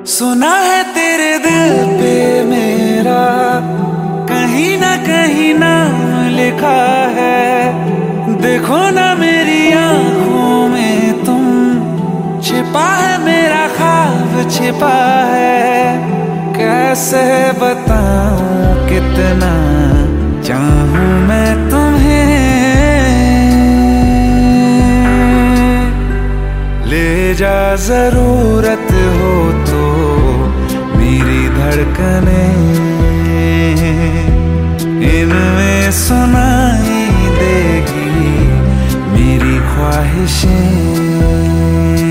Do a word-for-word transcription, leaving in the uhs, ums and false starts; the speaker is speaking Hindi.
सुना है तेरे दिल पे मेरा कहीं ना कहीं नाम लिखा है। देखो ना मेरी आंखों में तुम, छिपा है मेरा ख्वाब छिपा है। कैसे बताऊं कितना चाहूं मैं तुम्हें। ले जा जरूरत हो तो मेरी धड़कने, इनमें सुनाई देगी मेरी ख्वाहिशें।